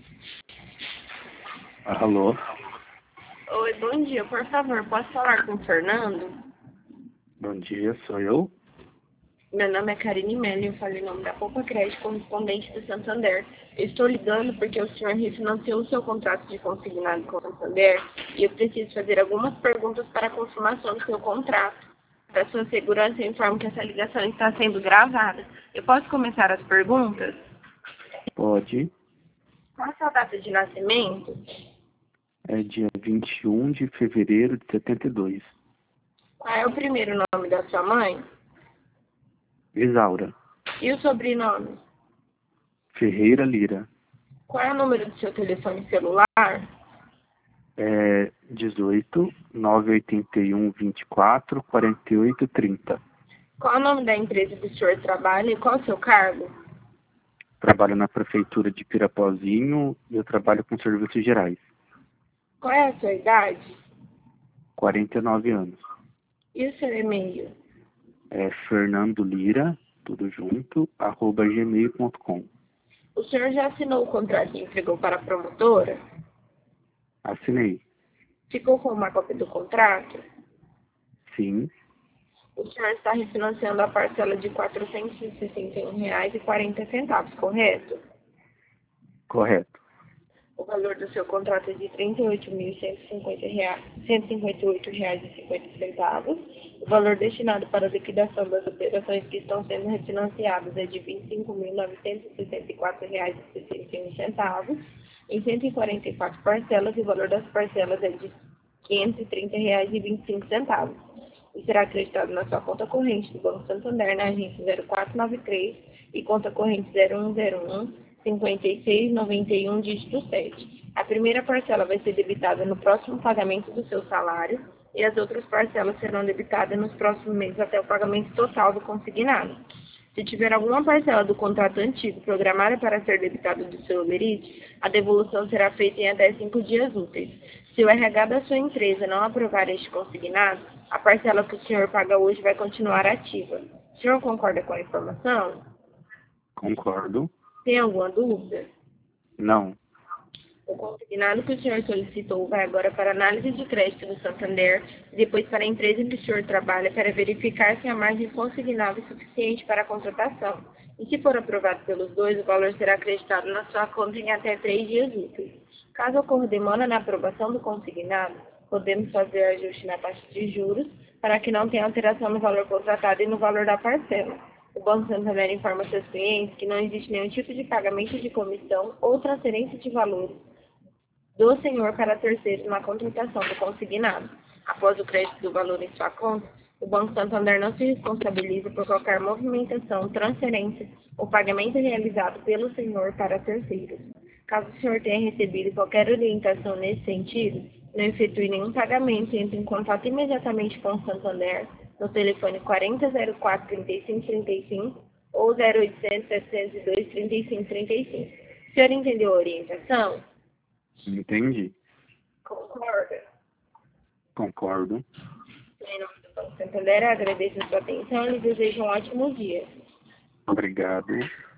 Alô? Oi, bom dia. Por favor, posso falar com o Fernando? Bom dia, sou eu? Meu nome é Karine Melli, eu falo em nome da Poupa Crédito, correspondente do Santander. Eu estou ligando porque o senhor refinanciou o seu contrato de consignado com o Santander e eu preciso fazer algumas perguntas para a confirmação do seu contrato. Para sua segurança, eu informo que essa ligação está sendo gravada. Eu posso começar as perguntas? Pode. Qual a sua data de nascimento? É dia 21 de fevereiro de 72. Qual é o primeiro nome da sua mãe? Isaura. E o sobrenome? Ferreira Lira. Qual é o número do seu telefone celular? É 18 981 24 48 30. Qual é o nome da empresa que o senhor trabalha e qual é o seu cargo? Trabalho na prefeitura de Pirapozinho e eu trabalho com serviços gerais. Qual é a sua idade? 49 anos. E o seu e-mail? É Fernando Lira, tudo junto, @gmail.com. O senhor já assinou o contrato e entregou para a promotora? Assinei. Ficou com uma cópia do contrato? Sim, O senhor está refinanciando a parcela de R$ 461,40, correto? correto. O valor do seu contrato é de R$ 38.158,50. O valor destinado para a liquidação das operações que estão sendo refinanciadas é de R$ 25.964,61. Em 144 parcelas, e o valor das parcelas é de R$ 530,25. E será acreditado na sua conta corrente do Banco Santander, na agência 0493 e conta corrente 0101 5691, dígito 7. A primeira parcela vai ser debitada no próximo pagamento do seu salário e as outras parcelas serão debitadas nos próximos meses até o pagamento total do consignado. Se tiver alguma parcela do contrato antigo programada para ser debitada do seu holerite, a devolução será feita em até 5 dias úteis. Se o RH da sua empresa não aprovar este consignado, a parcela que o senhor paga hoje vai continuar ativa. O senhor concorda com a informação? Concordo. Tem alguma dúvida? Não. O consignado que o senhor solicitou vai agora para análise de crédito do Santander e depois para a empresa em que o senhor trabalha para verificar se a margem consignada é suficiente para a contratação. E se for aprovado pelos dois, o valor será acreditado na sua conta em até 3 dias úteis. Caso ocorra demora na aprovação do consignado, podemos fazer ajuste na taxa de juros para que não tenha alteração no valor contratado e no valor da parcela. O Banco Santander informa seus clientes que não existe nenhum tipo de pagamento de comissão ou transferência de valores do senhor para terceiros na contratação do consignado. Após o crédito do valor em sua conta, o Banco Santander não se responsabiliza por qualquer movimentação, transferência ou pagamento realizado pelo senhor para terceiros. Caso o senhor tenha recebido qualquer orientação nesse sentido, não efetue nenhum pagamento e entre em contato imediatamente com o Santander no telefone 4004 3535 ou 0800 702 3535. O senhor entendeu a orientação? Entendi. Concorda? Concordo. Em nome do Banco Santander, agradeço a sua atenção e lhe desejo um ótimo dia. Obrigado.